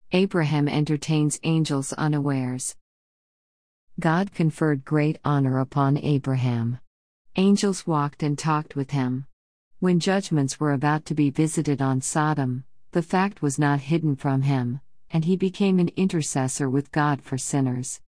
Abraham entertains angels unawares. God conferred great honor upon Abraham. Angels walked and talked with him. When judgments were about to be visited on Sodom, the fact was not hidden from him, and he became an intercessor with God for sinners.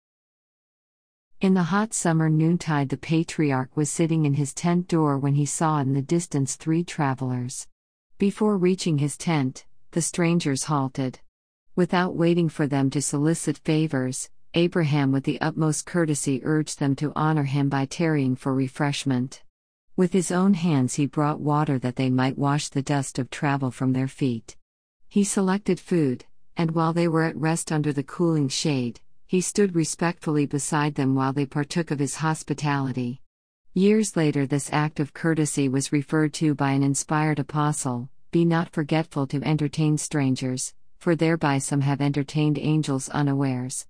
In the hot summer noontide, the patriarch was sitting in his tent door when he saw in the distance 3 travelers. Before reaching his tent, the strangers halted. Without waiting for them to solicit favors, Abraham with the utmost courtesy urged them to honor him by tarrying for refreshment. With his own hands he brought water that they might wash the dust of travel from their feet. He selected food, and while they were at rest under the cooling shade, he stood respectfully beside them while they partook of his hospitality. Years later, this act of courtesy was referred to by an inspired apostle: "Be not forgetful to entertain strangers, for thereby some have entertained angels unawares."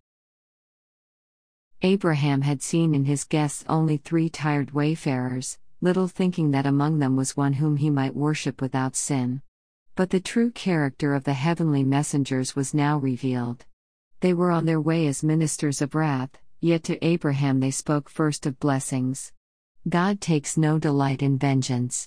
Abraham had seen in his guests only 3 tired wayfarers, little thinking that among them was one whom he might worship without sin. But the true character of the heavenly messengers was now revealed. They were on their way as ministers of wrath, yet to Abraham they spoke first of blessings. God takes no delight in vengeance.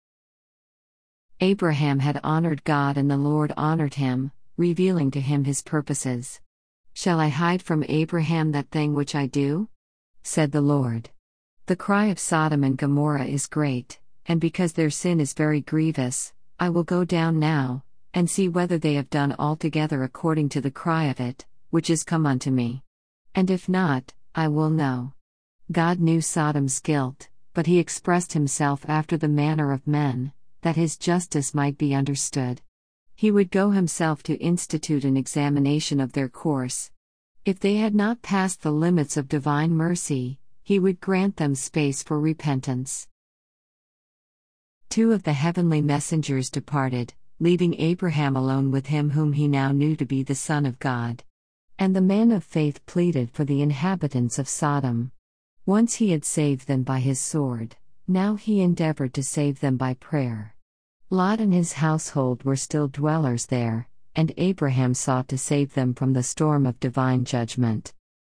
Abraham had honored God, and the Lord honored him, revealing to him his purposes. "Shall I hide from Abraham that thing which I do?" said the Lord. "The cry of Sodom and Gomorrah is great, and because their sin is very grievous, I will go down now, and see whether they have done altogether according to the cry of it, which is come unto me. And if not, I will know." God knew Sodom's guilt, but he expressed himself after the manner of men, that his justice might be understood. He would go himself to institute an examination of their course. If they had not passed the limits of divine mercy, he would grant them space for repentance. 2 of the heavenly messengers departed, leaving Abraham alone with him whom he now knew to be the Son of God. And the man of faith pleaded for the inhabitants of Sodom. Once he had saved them by his sword, now he endeavored to save them by prayer. Lot and his household were still dwellers there, and Abraham sought to save them from the storm of divine judgment.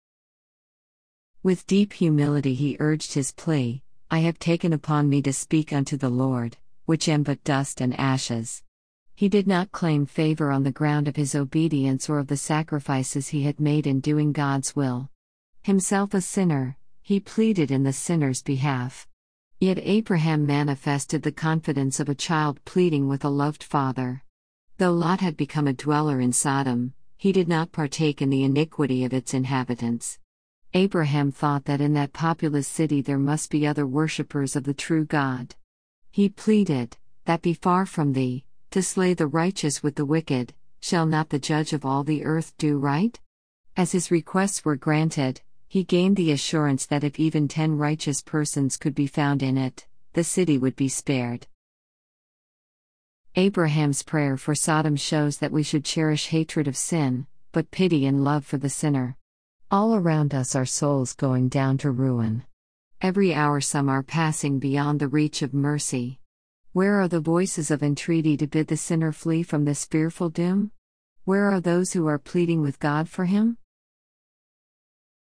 With deep humility he urged his plea: "I have taken upon me to speak unto the Lord, which am but dust and ashes." He did not claim favor on the ground of his obedience or of the sacrifices he had made in doing God's will. Himself a sinner, he pleaded in the sinner's behalf. Yet Abraham manifested the confidence of a child pleading with a loved father. Though Lot had become a dweller in Sodom, he did not partake in the iniquity of its inhabitants. Abraham thought that in that populous city there must be other worshippers of the true God. He pleaded, "That be far from thee, to slay the righteous with the wicked. Shall not the judge of all the earth do right?" As his requests were granted, he gained the assurance that if even 10 righteous persons could be found in it, the city would be spared. Abraham's prayer for Sodom shows that we should cherish hatred of sin, but pity and love for the sinner. All around us are souls going down to ruin. Every hour some are passing beyond the reach of mercy. Where are the voices of entreaty to bid the sinner flee from this fearful doom? Where are those who are pleading with God for him?